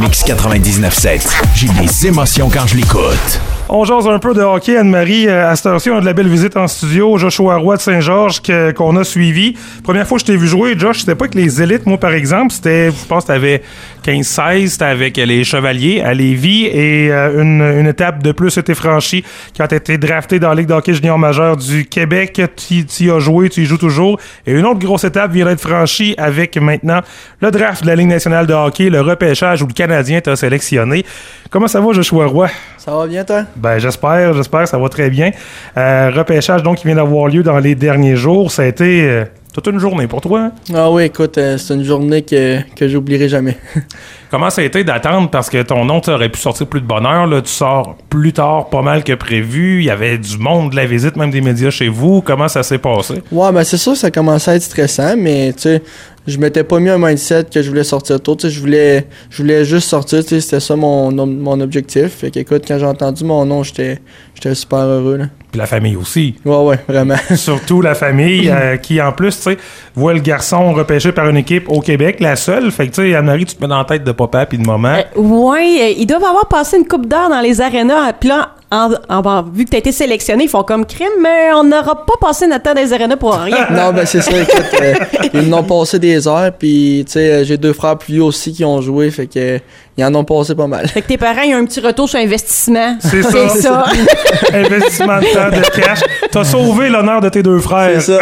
Mix 99.7. J'ai des émotions quand je l'écoute. On jase un peu de hockey, Anne-Marie. À cette heure-ci, on a de la belle visite en studio. Joshua Roy de Saint-Georges qu'on a suivi. Première fois que je t'ai vu jouer, Josh, c'était pas que les élites. Moi, par exemple, je pense que t'avais 15-16. C'était avec les Chevaliers à Lévis. Et une étape de plus était franchie quand t'as été drafté dans la Ligue de hockey junior majeur du Québec. Tu y as joué, tu y joues toujours. Et une autre grosse étape vient d'être franchie avec maintenant le draft de la Ligue nationale de hockey, le repêchage où le Canadien t'a sélectionné. Comment ça va, Joshua Roy? Ça va bien, toi? Ben, j'espère, ça va très bien. Repêchage, donc, qui vient d'avoir lieu dans les derniers jours. Ça a été toute une journée pour toi, hein? Ah oui, écoute, c'est une journée que j'oublierai jamais. Comment ça a été d'attendre? Parce que ton nom, tu aurais pu sortir plus de bonne heure. Là, tu sors plus tard, pas mal que prévu. Il y avait du monde, de la visite, même des médias chez vous. Comment ça s'est passé? Ouais, ben c'est sûr, ça commençait à être stressant, mais tu sais, je m'étais pas mis un mindset que je voulais sortir tôt. Tu sais, je voulais juste sortir. Tu sais, c'était ça mon objectif. Fait qu'écoute, quand j'ai entendu mon nom, j'étais super heureux, là. Puis la famille aussi. Ouais, vraiment. Surtout la famille qui, en plus, tu sais, voit le garçon repêché par une équipe au Québec, la seule. Fait que, tu sais, Anne-Marie, tu te mets dans la tête de papa puis de maman. Oui, ils doivent avoir passé une couple d'heures dans les arénas. Puis là, vu que t'as été sélectionné, ils font comme crime, mais on n'aura pas passé notre temps dans les arénas pour rien. Non, ben c'est ça, écoute, ils m'ont passé des heures, puis tu sais, j'ai 2 frères plus vieux aussi qui ont joué, fait que ils en ont passé pas mal. Fait que tes parents, ils ont un petit retour sur investissement. C'est ça. Investissement de temps, de cash. T'as sauvé l'honneur de tes 2 frères. C'est ça.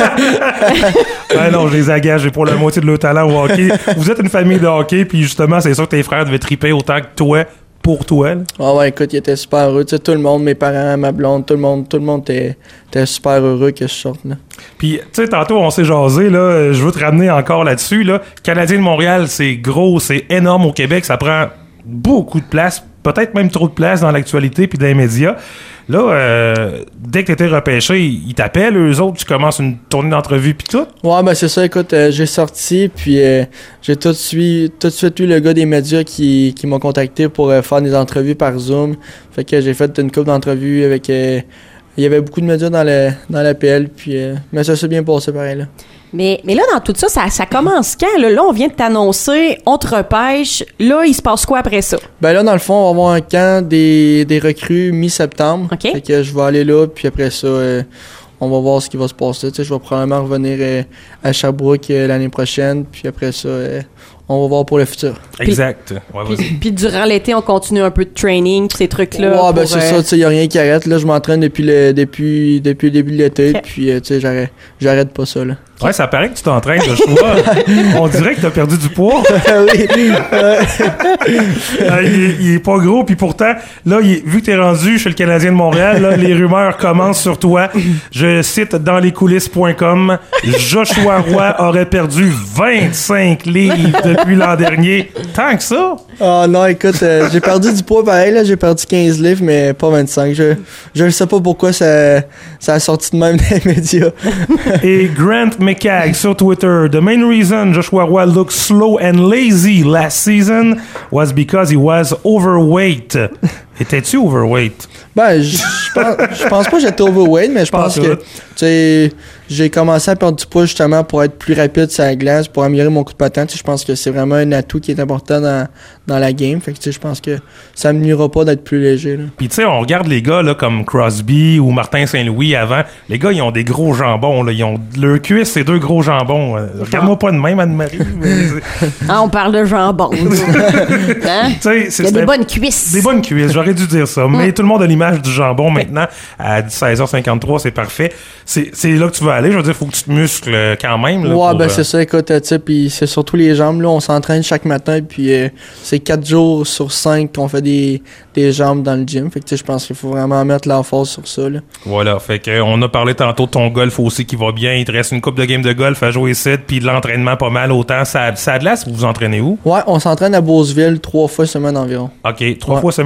Ben non, je les agage, j'ai pour la moitié de leur talent au hockey. Vous êtes une famille de hockey, puis justement, c'est sûr que tes frères devaient triper autant que toi, pour toi, là. Ah ouais, écoute, ils étaient super heureux. Tu sais, tout le monde, mes parents, ma blonde, tout le monde était super heureux que je sorte, là. Puis, tu sais, tantôt, on s'est jasé, là, je veux te ramener encore là-dessus, là. Canadien de Montréal, c'est gros, c'est énorme au Québec, ça prend beaucoup de place, peut-être même trop de place dans l'actualité puis dans les médias. Là, dès que t'étais repêché, ils t'appellent, eux autres, tu commences une tournée d'entrevue puis tout? Ouais, ben c'est ça, écoute, j'ai sorti, puis j'ai tout de suite eu le gars des médias qui m'a contacté pour faire des entrevues par Zoom. Fait que j'ai fait une couple d'entrevues avec... il y avait beaucoup de médias dans l'APL, puis mais ça s'est bien passé pareil, là. Mais là, dans tout ça, ça commence quand? Là, on vient de t'annoncer, on te repêche. Là, il se passe quoi après ça? Ben là, dans le fond, on va avoir un camp des recrues mi-septembre. OK. Fait que je vais aller là, puis après ça, on va voir ce qui va se passer. Tu sais, je vais probablement revenir à Sherbrooke l'année prochaine, puis après ça, on va voir pour le futur. Exact. Ouais, Puis durant l'été, on continue un peu de training, pis ces trucs-là. Ouais, ben c'est ça, tu sais, y a rien qui arrête. Là, je m'entraîne depuis le début de l'été, Okay. puis tu sais, j'arrête pas ça, là. Ouais, ça paraît que tu t'entraînes, Joshua. On dirait que t'as perdu du poids. Oui. Il est pas gros, puis pourtant, là, vu que t'es rendu chez le Canadien de Montréal, là, les rumeurs commencent sur toi. Je cite dans lescoulisses.com, Joshua Roy aurait perdu 25 livres depuis l'an dernier. Tant que ça? Ah non, écoute, j'ai perdu du poids pareil, là, j'ai perdu 15 livres, mais pas 25. Je ne sais pas pourquoi ça a sorti de même dans les médias. Et Grant McCagg sur Twitter, the main reason Joshua Roy looked slow and lazy last season was because he was overweight. Étais-tu overweight? Ben, je pense pas que j'étais overweight, mais je pense que, tu sais, j'ai commencé à perdre du poids justement pour être plus rapide sur la glace, pour améliorer mon coup de patin. Tu sais, je pense que c'est vraiment un atout qui est important dans la game. Fait que, tu sais, je pense que ça me nuira pas d'être plus léger, là. Puis tu sais, on regarde les gars là, comme Crosby ou Martin Saint-Louis avant. Les gars, ils ont des gros jambons. Là. Ils ont leur cuisse, c'est 2 gros jambons. Regarde-moi pas de même, Anne-Marie. On parle de jambon. Hein? Il y a des bonnes cuisses. Des bonnes cuisses, j'aurais dû dire ça. Mais tout le monde a l'image du jambon maintenant. À 16h53, c'est parfait. C'est là que tu vas aller. Je veux dire, faut que tu te muscles quand même. Là, ouais, ben c'est ça. Écoute, tu sais, puis c'est surtout les jambes. Là, on s'entraîne chaque matin, puis c'est 4 jours sur 5 qu'on fait des jambes dans le gym. Fait que tu sais, je pense qu'il faut vraiment mettre l'emphase sur ça, là. Voilà, fait que on a parlé tantôt de ton golf aussi qui va bien. Il te reste une couple de games de golf à jouer ici, puis de l'entraînement pas mal autant. Ça a de l'air, vous vous entraînez où? Ouais, on s'entraîne à Beauceville 3 fois semaine environ. OK, 3 fois semaine à Beauceville.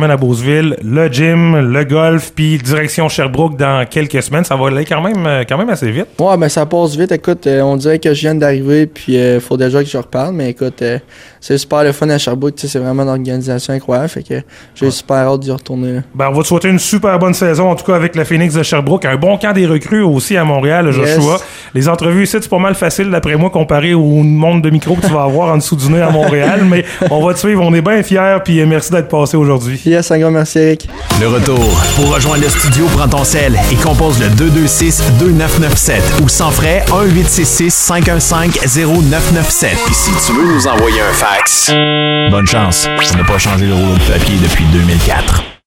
Saint-Ville, le gym, le golf, puis direction Sherbrooke dans quelques semaines. Ça va aller quand même assez vite. Ouais, ben ça passe vite. Écoute, on dirait que je viens d'arriver, puis faut déjà que je reparle. Mais écoute, c'est super le fun à Sherbrooke. Tu sais, c'est vraiment une organisation incroyable. Fait que j'ai super hâte d'y retourner. Là. Ben, on va te souhaiter une super bonne saison, en tout cas avec le Phoenix de Sherbrooke. Un bon camp des recrues aussi à Montréal, Joshua. Yes. Les entrevues ici, c'est pas mal facile, d'après moi, comparé au monde de micro que tu vas avoir en dessous du nez à Montréal. Mais on va te suivre. On est bien fiers, puis merci d'être passé aujourd'hui. Yes, un grand merci, Eric. Le retour. Pour rejoindre le studio, prends ton sel et compose le 226-2997 ou sans frais 1-866-515-0997. Et si tu veux nous envoyer un fax, bonne chance. On n'a pas changé le rouleau de papier depuis 2004.